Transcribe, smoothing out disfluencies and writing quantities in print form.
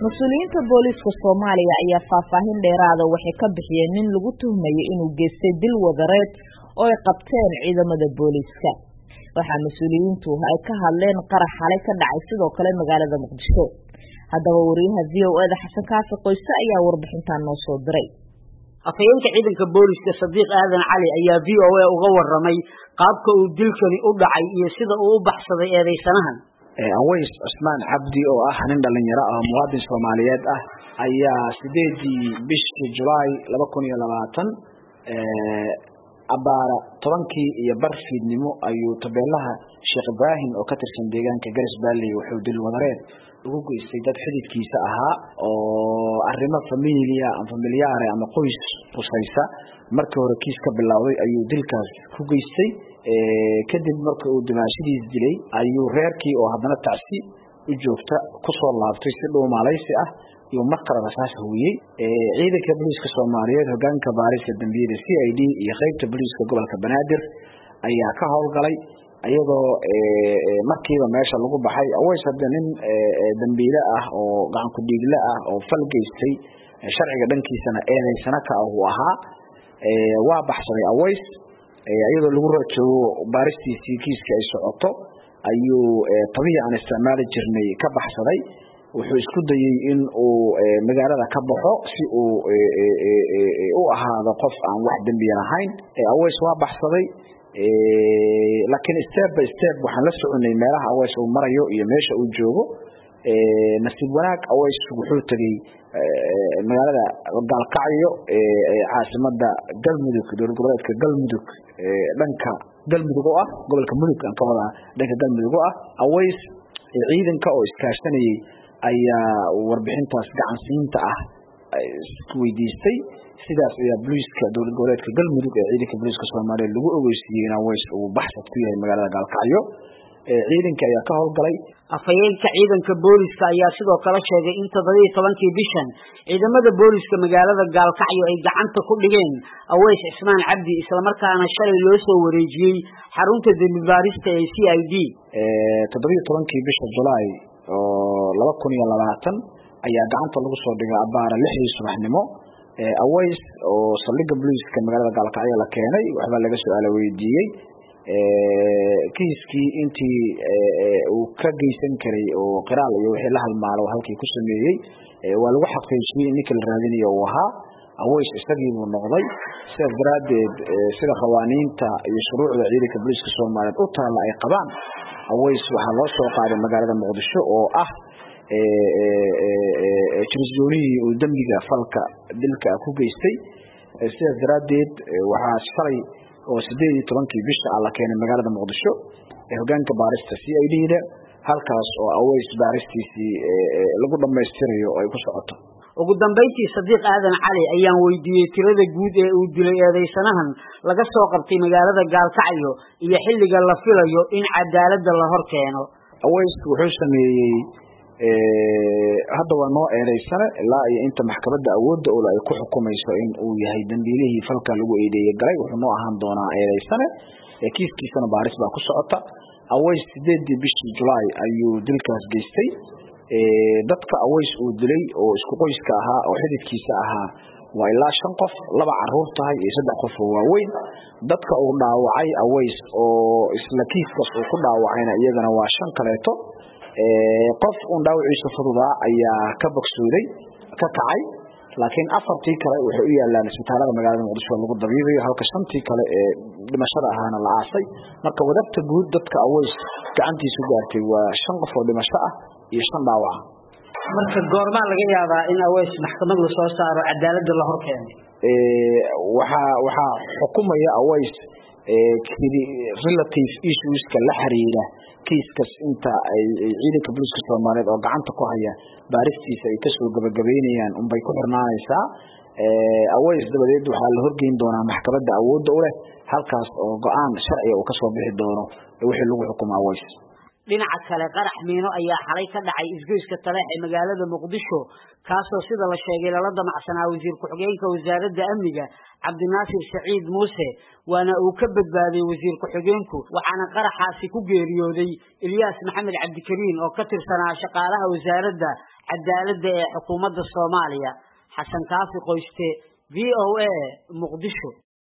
Mas'uuliyiinta booliska Soomaaliya ayaa faahfaahin dheeraad ah waxay ka bixiyeen nin lagu tuhmayo inuu geystay dil wadareed oo ay qabteen ciidamada booliska. Waxa mas'uuliyiintu ay ka hadleen qarax xalay ka dhacay sidoo kale magaalada Muqdisho. Haddaba wariyaha VOA Xasan Kaafi Qoyse ayaa warbixintan noo soo diray. afhayeenka ciidanka booliska Sadiq Aadan Cali ayaa VOA uga warramay qaabka uu dilkani u dhacay iyo sida uu u baxsaday eedeysanahan. Aways Usman Abdi oo ah nin dhalinyaro ah muwaadin Soomaaliyeed ah ayaa 8 bishii July 2020 abaara 10 iyo bar fiidnimo ayuu tabeelaha Sheekh Ibrahim oo ka tirsan deegaanka Garis Valley wuxuu dil wadareed ugu geystay dad xididkiisa ahaa oo arrimo familiyaare ama qoys qusaysa markii hore kiis ka bilowday ayuu dilkaas ku geystay kadib markii uu dimaashidiis dilay ayuu reerkii oo haddana tacsi u joogta ku soo laabtay si dhuumaalaysi ah iyo markale rasaas hooyay ciidanka booliska Soomaaliyeed hoggaanka baarista dambiyada CID iyo qaybta booliska gobolka Banaadir ayaa ka howlgalay ayagoo markiiba meesha lagu baxay Aways hadda nin dambiile ah oo gacan ku dhiigla ah oo fal geystay sharciga dhankiisana eedeysana ka ah uu ahaa waa baxsaday Aways iyadoo lagu raajo baaristiisii kiiska ay socoto ayuu tabiic aan isticmaali jirnay ka baxsaday wuxuu isku dayay in uu magaalada ka baxo si uu u ahaado qof aan wax dambi lahayn Aways waa baxsaday laakiin step by step waxaan la soconay meelaha Aways uu marayo iyo meesha uu joogo nasiib wanaag Aways wuxuu tagay magaalada Gaalkacyo caasimada Galmudug gobolka Galmudug dhanka Galmudug oo ah gobolka Mudug aan ka wada dhanka Galmudug oo ah Aways ciidanka oo iskaashanayay ayaa warbixintaas gacan siinta ah isku weydiistay sidaas ayaa booliska dowlad goboleedka Galmudug ee ciidanka booliska Soomaaliyeed lagu ogeysiyay in Aways uu baxsad ku yahay magaalada Gaalkacyo ciidanka ayaa ka howlgalay afhayeenka ciidanka booliska ayaa sidoo kale sheegay in 17 bishan ciidamada booliska magaalada Gaalkacyo ay gacanta ku dhigeen Aways Usman Abdi isla markaana shalay loo soo wareejiyay xarunta dambibaarista ee CID 17 bisha July oo 2020 ayaa gacanta lagu soo dhigay abaara 6 subaxnimo Aways oo saldhigga booliska magaalada Gaalkacyo la keenay waxba laga su'aal weydiiyay kiiskii intii uu ka geysan karay oo qiraal iyo wixii la halmaalo halkii ku sameeyay waa lagu xaqiijiyay in la raadinayo oo ahaa Aways isagii uu noqday sida daraadeed sida qawaaniinta iyo shuruucda ciidanka booliska Soomaaliyeed u taala ay qabaan Aways waxa loo soo qaaday magaalada Muqdisho oo ah jurisdictionii uu dambiga falka dilka ku geystay sida daraadeed waxa shalay oo 18 bisha la keenay magaalada Muqdisho hoggaanka baarista CID-da halkaas oo Aways baaristiisii lagu dhameystirayo ay ku socoto ugu dambeyntii Sadiq Aadan Cali ayaan weydiiyay tirada guud ee uu dilay eedeysanahan laga soo qabtay magaalada Gaalkacyo iyo xilliga la filayo in cadaaladda la hor keeno Aways wuxuu sameeyay hadda waa noo eedeysana ilaa iyo inta maxkamadda awoodda oo ay ku xukumayso in uu yahay dambiilihii falka lagu eedeeyay galay wuxuu noo ahaan doonaa eedeysana kiiskiisana baaris baa ku socota Aways 8 bishii July ayuu dilkaas geystay dadka Aways uu dilay oo isku qoyska ahaa oo xididkiisa ahaa waa ilaa 5 qof 2 caruur tahay iyo 3 qof oo waaweyn dadka uu dhaawacay Aways oo isla kiiskaas uu ku dhaawacayna iyagana waa 5 kaleeto qof uu dhaawaciisa fududaa ayaa ka bogsooday ka kacay laakiin afartii kale waxay u yaalaan isbitaalada magaalada Muqdisho lagu dabiibayo halka 5tii kale ee dhimashada ahaana la aasay marka wadabta guud dadka Aways gacantiisu gaartay waa 5 qof oo dhimasho ah iyo 5 dhaawac marka goorma laga yaabaa in Aways maxkamad la soo saaro cadaaladda la hor keeno waxa xukumaya Aways relative issues ka la xiriira kiiskas inta ay ciidanka booliska Soomaaliyeed oo gacanta ku haya baaristiisa ay ka soo gabagabeynayaan bay ku xirnaanaysaa Aways dabadeed waxa la horgeyn doonaa maxkamadda awoodda u leh halkaas oo go'aan sharci ah uu ka soo bixi doono wixii lagu xukumo Aways dhinaca kale qarax miino ayaa xalay ka dhacay isgoyska Taleex ee magaalada Muqdisho kaasoo sida la sheegay la damacsanaa wasiir ku-xigeenka wasaaradda amniga Cabdinaasir Saciid Muuse waana uu ka badbaaday wasiir ku-xigeenku waxaana qaraxaasi ku geeriyooday Ilyas Maxamed Cabdikariin oo ka tirsanaa shaqaalaha wasaaradda cadaaladda ee xukuumadda Soomaaliya. Xasan Kaafi Qoyste VOA Muqdisho.